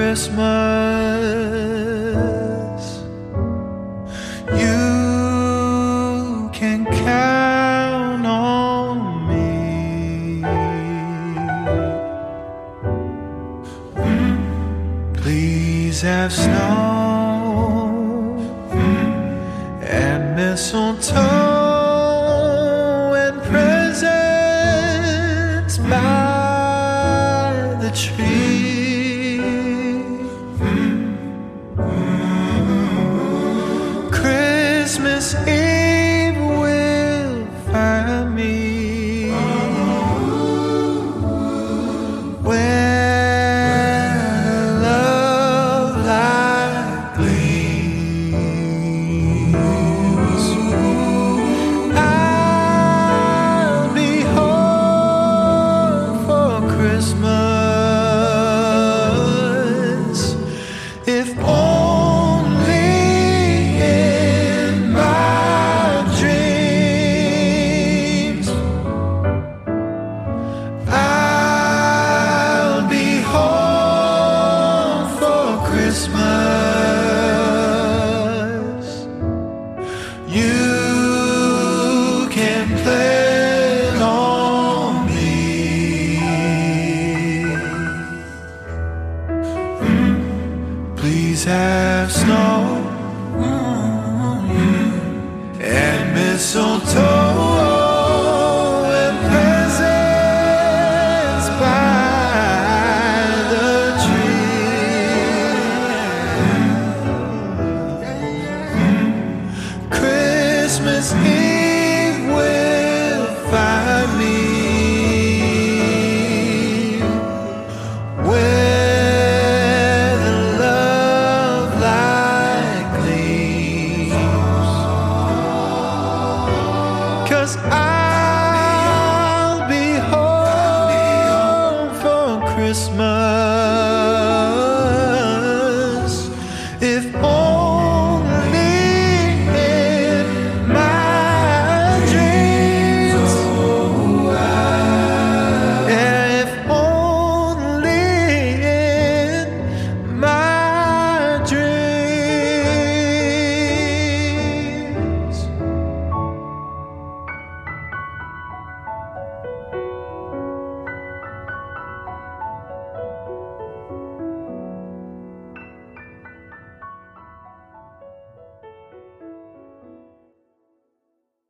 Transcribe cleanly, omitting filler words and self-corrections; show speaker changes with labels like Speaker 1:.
Speaker 1: Christmas. You can count on me. Please have snow and mistletoe and presents by the tree. Christmas Eve will find me where love light gleams. I'll be home for Christmas, if only in my dreams. I'll be home for Christmas. You can plan on me. Please have snow and mistletoe and presents by the tree. Christmas Eve will find me where the love light gleams. 'Cause I'll be home for Christmas.